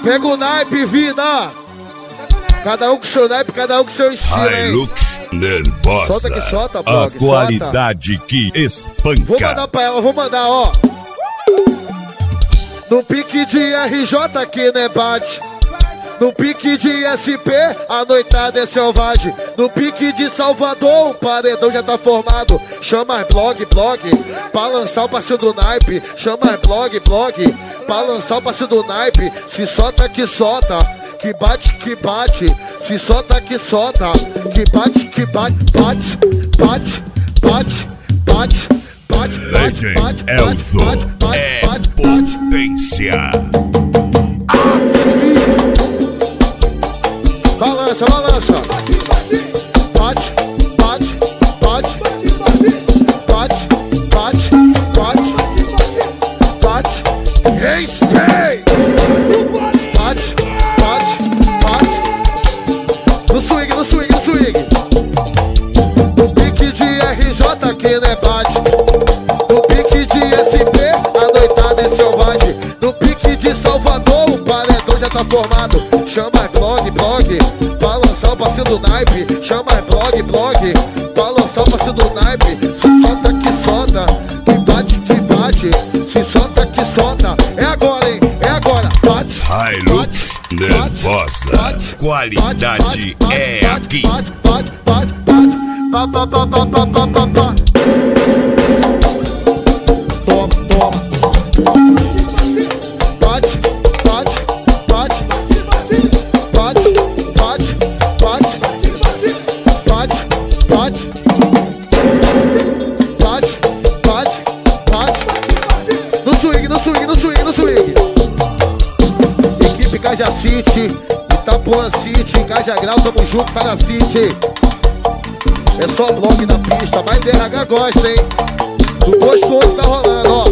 Pega o naipe, vida. Cada um com seu naipe, cada um com seu estilo, hein? Hilux Nervosa. Solta que solta, blog. A qualidade que espanca. Vou mandar pra ela, vou mandar, ó. No pique de RJ que né bate. No pique de SP, a noitada é selvagem. No pique de Salvador, o paredão já tá formado. Chama as blog, pra lançar o parceiro do naipe. Chama as blog, pra lançar o parceiro do naipe. Se solta que solta, que bate. Se solta que solta, que bate. Legend Elzo é potência. Balança. Bate. Respeito. Bate. No swing. No pique de RJ que né bate. No pique de SP, a noitada é selvagem. No pique de Salvador, o paredão já tá formado. Chama as blog, pra lançar o parceiro do naipe. Chama as blog, pra lançar o parceiro do naipe. Se solta que solta, que bate. Se solta que solta. É agora, hein? É agora. Bate. Hilux Nervosa. Qualidade é aqui. Bate. Toma. Bate. No swing. Equipe Caja City, Itapuã City, Caja Grau, tamo junto, Sara City. É só blog na pista, mas DRH gosta, hein? Do gostoso tá rolando, ó.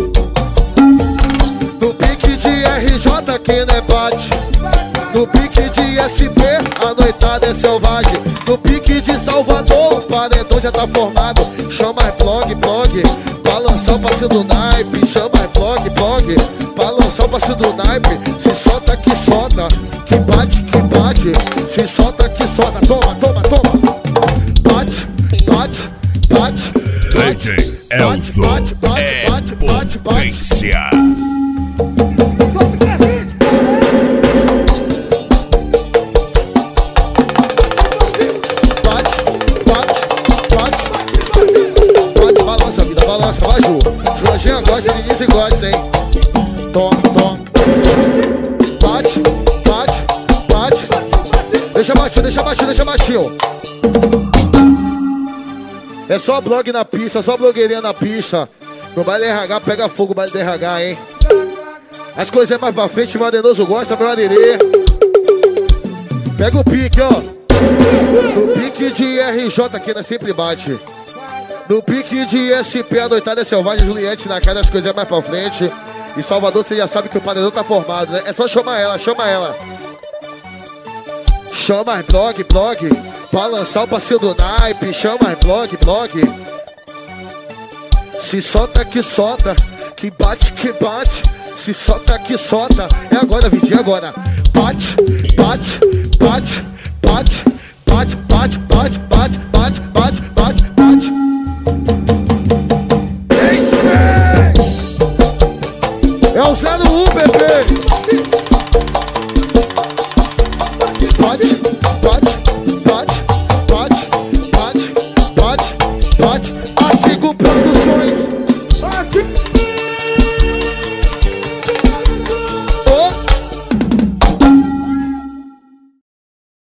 No pique de RJ que né bate. No pique de SP, a noitada é selvagem. No pique de Salvador, o paredão já tá formado. Chama as blog, pra lançar o parceiro do naipe. Chama as blog, pra lançar o parceiro do naipe. Se solta que solta, que bate. Se solta que solta, toma. Bate. Legend Elzo é potência. Balança, vai Ju. Jorginho gosta, Denise gosta, hein? Toma. Bate. Deixa baixinho. É só blog na pista, só blogueirinha na pista. No baile RH, pega fogo o baile RH, hein? As coisas mais pra frente, Madenoso gosta, meu aderê. Pega o pique, ó. No pique de RJ que nós sempre bate. No pique de SP, a noitada é selvagem, Juliette na cara, as coisas mais pra frente. E Salvador, você já sabe que o paredão tá formado, né? É só chamar ela. Chama as blog, pra lançar o parceiro do naipe. Chama as blog. Se solta que solta, que bate. Se solta que solta. É agora, Vidinho, agora. Bate. É o 01, bebê. Bate. Assim com produções.